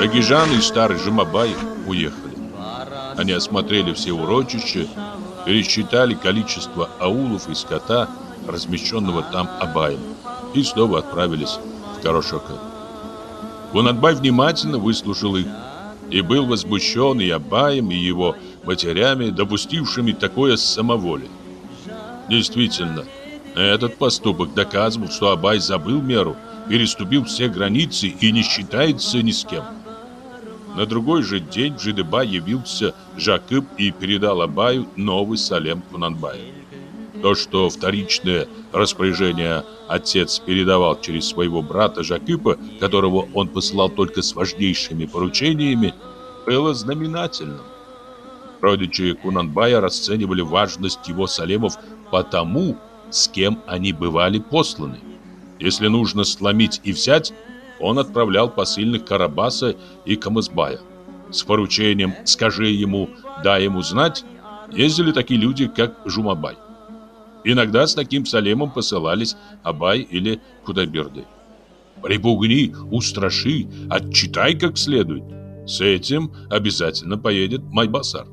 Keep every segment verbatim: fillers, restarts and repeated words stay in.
Тагижан и старый Жумабай уехали. Они осмотрели все урочища, пересчитали количество аулов и скота, размещенного там Абаем, и снова отправились в Карошока. Кунанбай внимательно выслушал их и был возмущен и Абаем, и его матерями, допустившими такое самоволие. Действительно, этот поступок доказывал, что Абай забыл меру, переступил все границы и не считается ни с кем. На другой же день в Жидыба явился Жакып и передал Абаю новый салем Кунанбая. То, что вторичное распоряжение отец передавал через своего брата Жакыпа, которого он посылал только с важнейшими поручениями, было знаменательным. Родичи Кунанбая расценивали важность его салемов по тому, с кем они бывали посланы. Если нужно сломить и взять, он отправлял посыльных Карабаса и Камысбая. С поручением «скажи ему, дай ему знать» ездили такие люди, как Жумабай. Иногда с таким салемом посылались Абай или Кудайберды. «Припугни, устраши, отчитай как следует. С этим обязательно поедет Майбасар.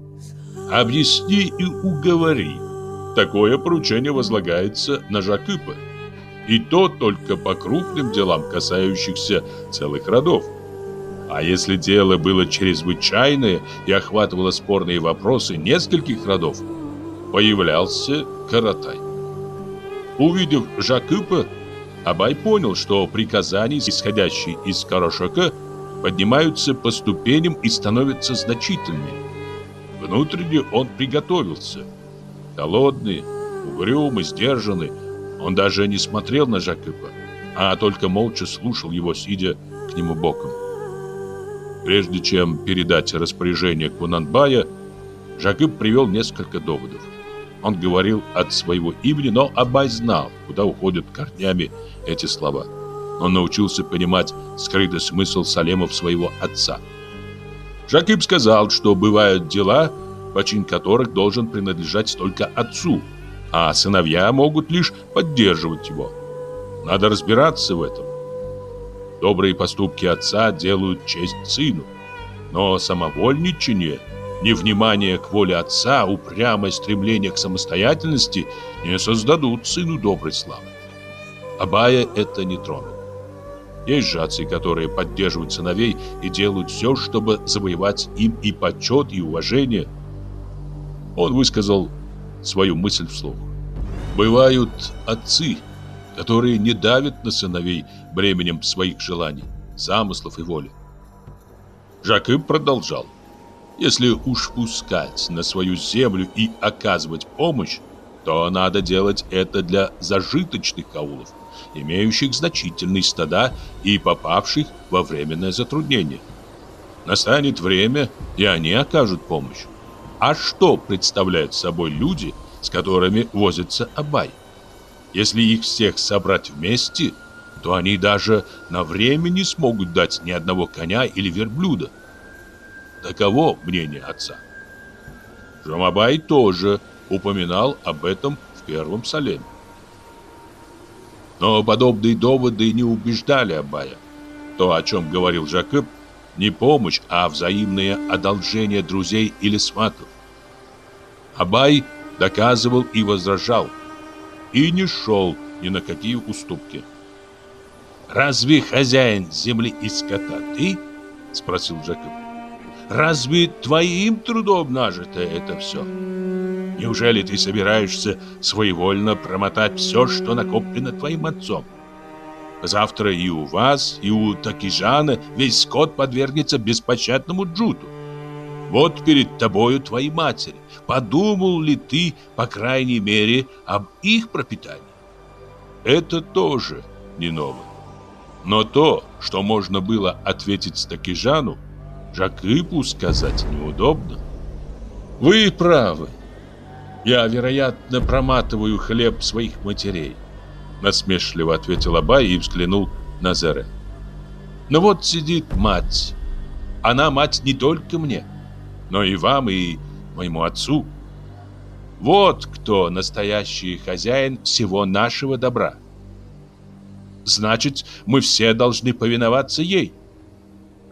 Объясни и уговори». Такое поручение возлагается на Жакыпа. И то только по крупным делам, касающихся целых родов. А если дело было чрезвычайное и охватывало спорные вопросы нескольких родов, появлялся Каратай. Увидев Жакыпа, Абай понял, что приказания, исходящие из Карошока, поднимаются по ступеням и становятся значительными. Внутренне он приготовился. Холодный, угрюмый, сдержанный, он даже не смотрел на Жакыпа, а только молча слушал его, сидя к нему боком. Прежде чем передать распоряжение Кунанбая, Жакып привел несколько доводов. Он говорил от своего имени, но Абай знал, куда уходят корнями эти слова. Он научился понимать скрытый смысл салемов своего отца. Жакып сказал, что бывают дела, почин которых должен принадлежать только отцу, а сыновья могут лишь поддерживать его. Надо разбираться в этом. Добрые поступки отца делают честь сыну, но самовольничание, невнимание к воле отца, упрямое стремление к самостоятельности не создадут сыну доброй славы. Абая это не тронет. Есть же отцы, которые поддерживают сыновей и делают все, чтобы завоевать им и почет, и уважение. Он высказал свою мысль вслух. Бывают отцы, которые не давят на сыновей бременем своих желаний, замыслов и воли. Жакып продолжал. Если уж пускать на свою землю и оказывать помощь, то надо делать это для зажиточных аулов, имеющих значительные стада и попавших во временное затруднение. Настанет время, и они окажут помощь. А что представляют собой люди, с которыми возится Абай? Если их всех собрать вместе, то они даже на время не смогут дать ни одного коня или верблюда. Таково мнение отца. Жумабай тоже упоминал об этом в первом салеме. Но подобные доводы не убеждали Абая. То, о чем говорил Жакып, не помощь, а взаимное одолжение друзей или сватов. Абай доказывал и возражал, и не шел ни на какие уступки. «Разве хозяин земли и скота ты?» — спросил Жакып. «Разве твоим трудом нажито это все? Неужели ты собираешься своевольно промотать все, что накоплено твоим отцом? Завтра и у вас, и у Такижана весь скот подвергнется беспощадному джуту. Вот перед тобою твои матери. Подумал ли ты, по крайней мере, об их пропитании?» Это тоже не новое. Но то, что можно было ответить Такижану, Жакыпу сказать неудобно. «Вы правы. Я, вероятно, проматываю хлеб своих матерей», насмешливо ответил Абай и взглянул на Зере. «Но вот сидит мать. Она мать не только мне, но и вам, и моему отцу. Вот кто настоящий хозяин всего нашего добра. Значит, мы все должны повиноваться ей.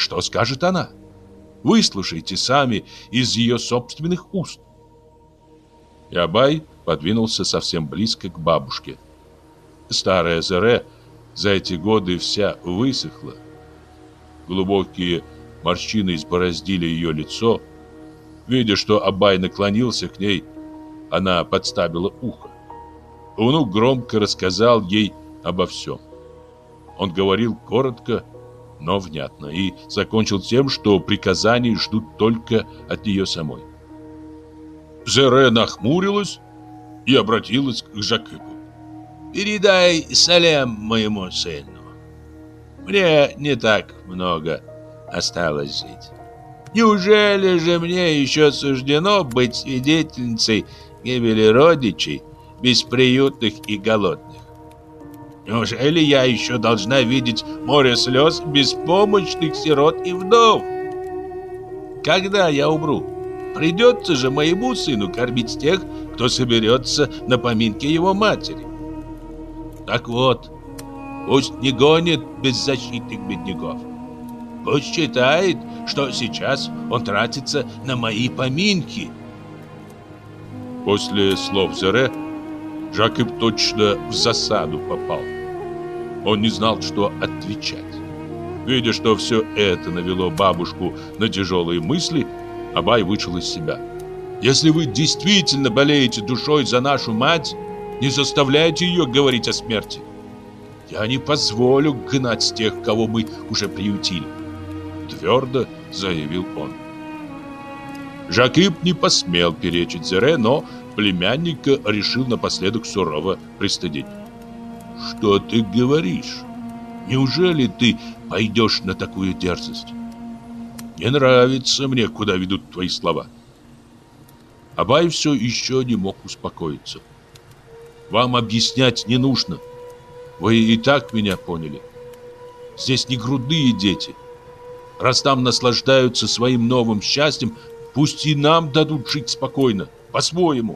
что скажет она? Выслушайте сами из ее собственных уст. И Абай подвинулся совсем близко к бабушке. Старая Зере за эти годы вся высохла. Глубокие морщины избороздили ее лицо. Видя, что Абай наклонился к ней, она подставила ухо. Внук громко рассказал ей обо всем. Он говорил коротко, но внятно, и закончил тем, что приказаний ждут только от нее самой. Зере нахмурилась и обратилась к Жакипу. «Передай салям моему сыну. Мне не так много осталось жить. Неужели же мне еще суждено быть свидетельницей гибели родичей, бесприютных и голодных? Неужели я еще должна видеть море слез беспомощных сирот и вдов? Когда я умру, придется же моему сыну кормить тех, кто соберется на поминки его матери. Так вот, пусть не гонит беззащитных бедняков. Пусть считает, что сейчас он тратится на мои поминки». После слов Зере Жакип точно в засаду попал. Он не знал, что отвечать. Видя, что все это навело бабушку на тяжелые мысли, Абай вышел из себя. «Если вы действительно болеете душой за нашу мать, не заставляйте ее говорить о смерти. Я не позволю гнать тех, кого мы уже приютили», — твердо заявил он. Жакип не посмел перечить Зере, но племянника решил напоследок сурово пристыдить. «Что ты говоришь? Неужели ты пойдешь на такую дерзость? Не нравится мне, куда ведут твои слова». Абай все еще не мог успокоиться. «Вам объяснять не нужно. Вы и так меня поняли. Здесь не грудные дети. Раз там наслаждаются своим новым счастьем, пусть и нам дадут жить спокойно, по-своему».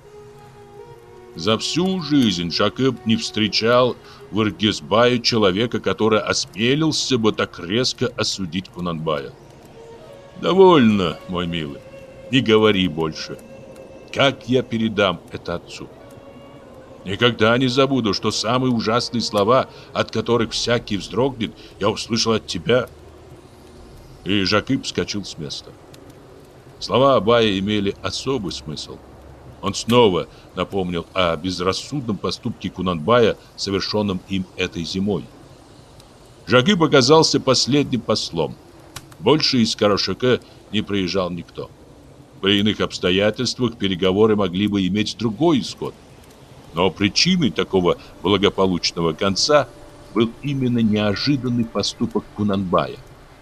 За всю жизнь Жакип не встречал в Ыргызбае человека, который осмелился бы так резко осудить Кунанбая. «Довольно, мой милый, не говори больше. Как я передам это отцу? Никогда не забуду, что самые ужасные слова, от которых всякий вздрогнет, я услышал от тебя». И Жакип вскочил с места. Слова Абая имели особый смысл. Он снова напомнил о безрассудном поступке Кунанбая, совершенном им этой зимой. Жакип оказался последним послом. Больше из Карашака не приезжал никто. При иных обстоятельствах переговоры могли бы иметь другой исход. Но причиной такого благополучного конца был именно неожиданный поступок Кунанбая.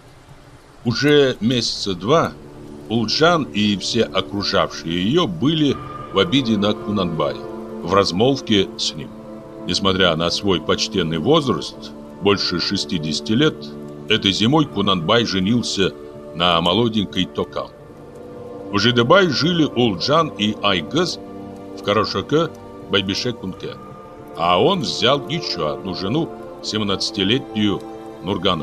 Уже месяца два Улджан и все окружавшие ее были в обиде на Кунанбая, в размолвке с ним. Несмотря на свой почтенный возраст, больше шестидесяти лет, этой зимой Кунанбай женился на молоденькой Токам. В Жидебай жили Улджан и Айгыз, в Карашаке Байбише-Кунке, а он взял еще одну жену, семнадцатилетнюю Нурганом.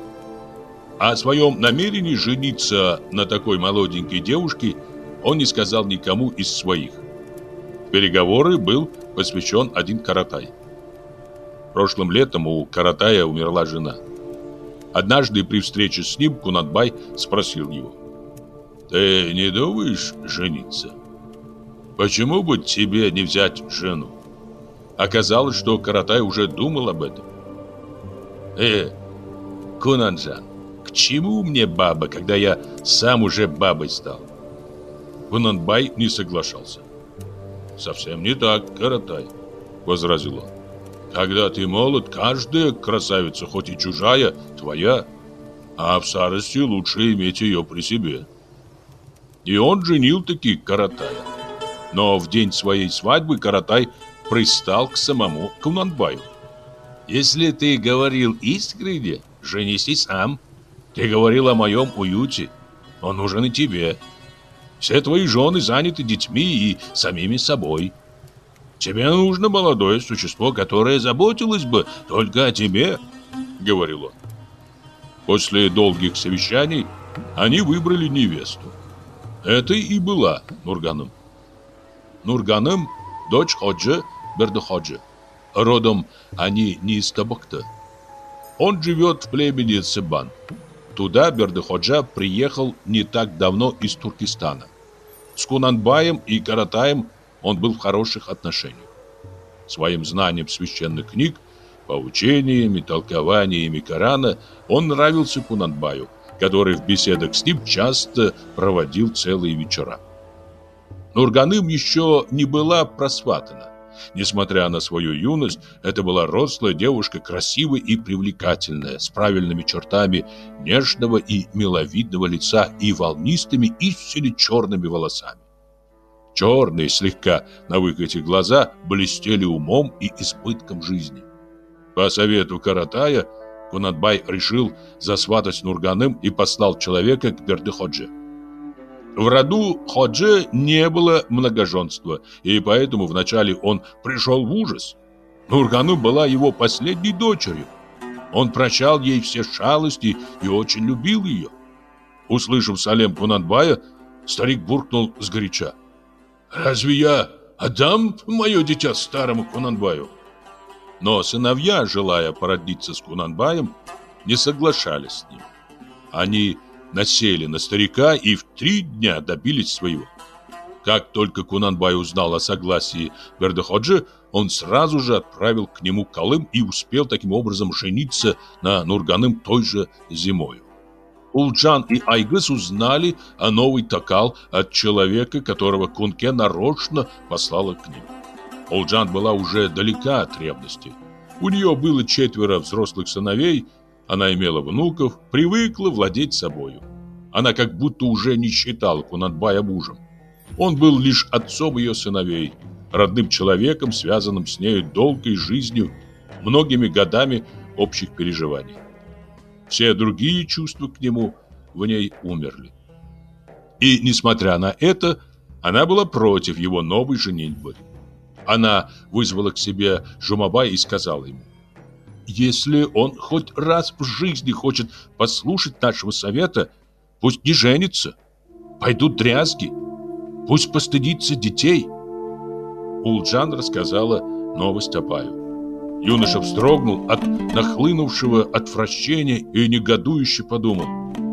О своем намерении жениться на такой молоденькой девушке он не сказал никому из своих. В переговоры был посвящен один Каратай. Прошлым летом у Каратая умерла жена. Однажды при встрече с ним Кунанбай спросил его: «Ты не думаешь жениться? Почему бы тебе не взять жену?» Оказалось, что Каратай уже думал об этом. «Э, Кунанджан, к чему мне баба, когда я сам уже бабой стал?» Кунанбай не соглашался. «Совсем не так, Каратай», — возразил он. «Когда ты молод, каждая красавица, хоть и чужая, твоя, а в старости лучше иметь ее при себе». И он женил-таки Каратая. Но в день своей свадьбы Каратай пристал к самому Кунанбаю. «Если ты говорил искренне, женись и сам. Ты говорил о моем уюте, он нужен и тебе. Все твои жены заняты детьми и самими собой. Тебе нужно молодое существо, которое заботилось бы только о тебе», — говорил он. После долгих совещаний они выбрали невесту. Это и была Нурганым. Нурганым – дочь Ходжи Бердыходжи. Родом они не из Табакта. Он живет в племени Сыбан. Туда Бердыходжа приехал не так давно из Туркестана. С Кунанбаем и Каратаем он был в хороших отношениях. Своим знанием священных книг, поучениями, толкованиями Корана он нравился Кунанбаю, который в беседах с ним часто проводил целые вечера. Нурганым еще не была просватана. Несмотря на свою юность, это была рослая девушка, красивая и привлекательная, с правильными чертами нежного и миловидного лица и волнистыми истинно черными волосами. Черные, слегка на выкате глаза блестели умом и избытком жизни. По совету Каратая Кунанбай решил засватать Нурганым и послал человека к Бердыходже. В роду Ходжи не было многоженства, и поэтому вначале он пришел в ужас. Нурганым была его последней дочерью. Он прощал ей все шалости и очень любил ее. Услышав салем Кунанбая, старик буркнул сгоряча: «Разве я отдам мое дитя старому Кунанбаю?» Но сыновья, желая породниться с Кунанбаем, не соглашались с ним. Они насели на старика и в три дня добились своего. Как только Кунанбай узнал о согласии Бердыходжи, он сразу же отправил к нему Калым и успел таким образом жениться на Нурганым той же зимою. Улджан и Айгыз узнали о новой Такал от человека, которого Кунке нарочно послала к ним. Улджан была уже далека от ревности. У нее было четверо взрослых сыновей, она имела внуков, привыкла владеть собою. Она как будто уже не считала Кунанбая мужем. Он был лишь отцом ее сыновей, родным человеком, связанным с нею долгой жизнью, многими годами общих переживаний. Все другие чувства к нему в ней умерли. И, несмотря на это, она была против его новой женитьбы. Она вызвала к себе Жумабая и сказала ему: «Если он хоть раз в жизни хочет послушать нашего совета, пусть не женится. Пойдут дрязги. Пусть постыдится детей». Улджан рассказала новость Абаю. Юноша вздрогнул от нахлынувшего отвращения и негодующе подумал: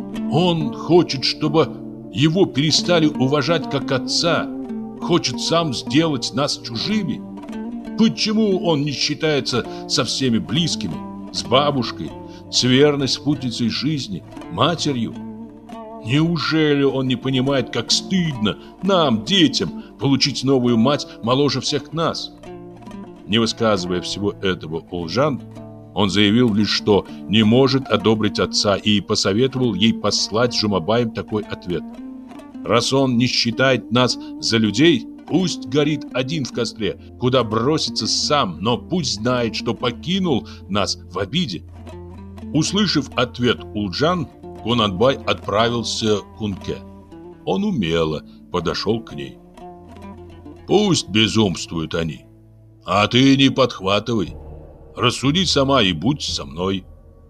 он хочет, чтобы его перестали уважать как отца, хочет сам сделать нас чужими. Почему он не считается со всеми близкими, с бабушкой, с верной спутницей жизни, матерью? Неужели он не понимает, как стыдно нам, детям, получить новую мать моложе всех нас? Не высказывая всего этого Улджан, он заявил лишь, что не может одобрить отца, и посоветовал ей послать Жумабаем такой ответ: раз он не считает нас за людей, пусть горит один в костре, куда бросится сам, но пусть знает, что покинул нас в обиде. Услышав ответ Улджан, Кунанбай отправился к Кунке. Он умело подошел к ней. Пусть безумствуют они, а ты не подхватывай. Рассуди сама и будь со мной.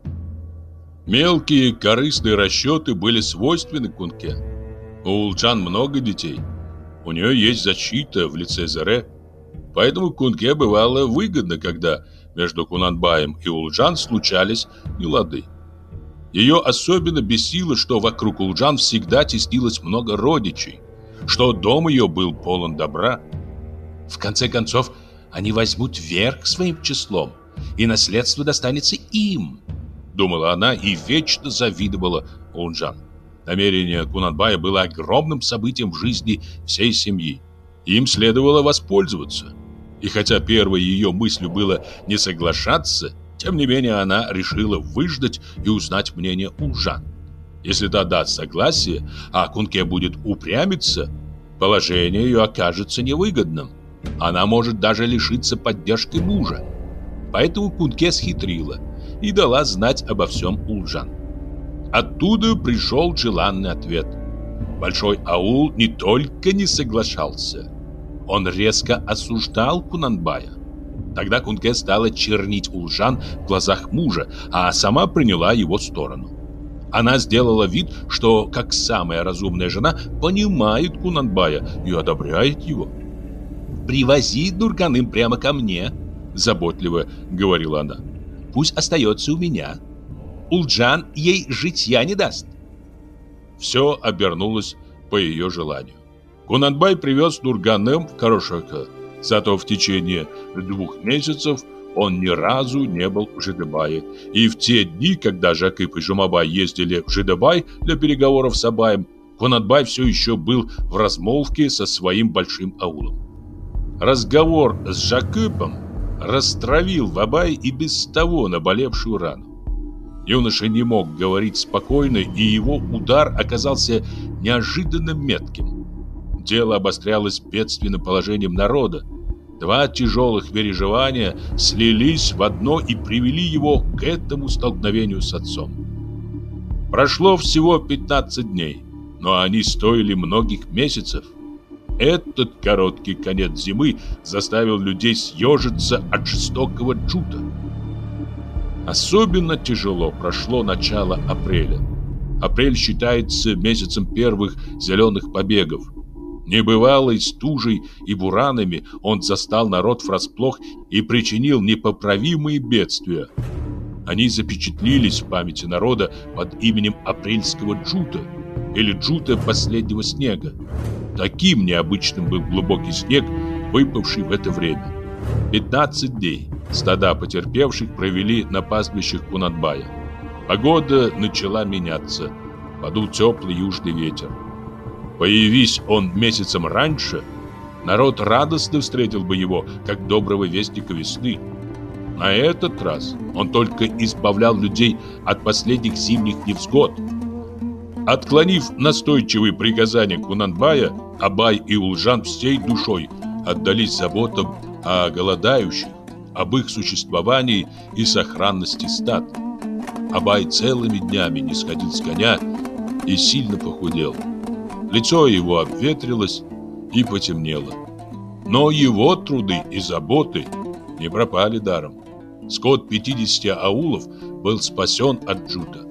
Мелкие корыстные расчеты были свойственны Кунке. У Улджан много детей. У нее есть защита в лице Зере. Поэтому Кунке бывало выгодно, когда между Кунанбаем и Улджан случались нелады. Ее особенно бесило, что вокруг Улджан всегда теснилось много родичей, что дом ее был полон добра. В конце концов, они возьмут верх своим числом, и наследство достанется им, думала она и вечно завидовала Улджан. Намерение Кунанбая было огромным событием в жизни всей семьи. Им следовало воспользоваться. И хотя первой ее мыслью было не соглашаться, тем не менее она решила выждать и узнать мнение Улджан. Если та даст согласие, а Кунке будет упрямиться, положение ее окажется невыгодным. Она может даже лишиться поддержки мужа. Поэтому Кунке схитрила и дала знать обо всем Улджан. Оттуда пришел желанный ответ. Большой аул не только не соглашался, он резко осуждал Кунанбая. Тогда Кунке стала чернить Улджан в глазах мужа, а сама приняла его сторону. Она сделала вид, что, как самая разумная жена, понимает Кунанбая и одобряет его. «Привози Нурганым прямо ко мне», — заботливо говорила она. «Пусть остается у меня. Улджан ей житья не даст». Все обернулось по ее желанию. Кунанбай привез Нурганым в Карашака. Зато в течение двух месяцев он ни разу не был в Жидебае. И в те дни, когда Жакып и Жумабай ездили в Жидебай для переговоров с Абаем, Кунанбай все еще был в размолвке со своим большим аулом. Разговор с Жакыпом растравил в Абае и без того наболевшую рану. Юноша не мог говорить спокойно, и его удар оказался неожиданно метким. Дело обострялось бедственным положением народа. Два тяжелых переживания слились в одно и привели его к этому столкновению с отцом. Прошло всего пятнадцать дней, но они стоили многих месяцев. Этот короткий конец зимы заставил людей съежиться от жестокого джута. Особенно тяжело прошло начало апреля. Апрель считается месяцем первых зеленых побегов. Небывалой стужей и буранами он застал народ врасплох и причинил непоправимые бедствия. Они запечатлились в памяти народа под именем апрельского джута или джута последнего снега. Таким необычным был глубокий снег, выпавший в это время. пятнадцать дней стада потерпевших провели на пастбищах Кунанбая. Погода начала меняться. Подул теплый южный ветер. Появись он месяцем раньше, народ радостно встретил бы его, как доброго вестника весны. На этот раз он только избавлял людей от последних зимних невзгод. Отклонив настойчивые приказания Кунанбая, Абай и Улджан всей душой отдались заботам о голодающих, об их существовании и сохранности стад. Абай целыми днями не сходил с коня и сильно похудел. Лицо его обветрилось и потемнело. Но его труды и заботы не пропали даром. Скот пятидесяти аулов был спасен от джута.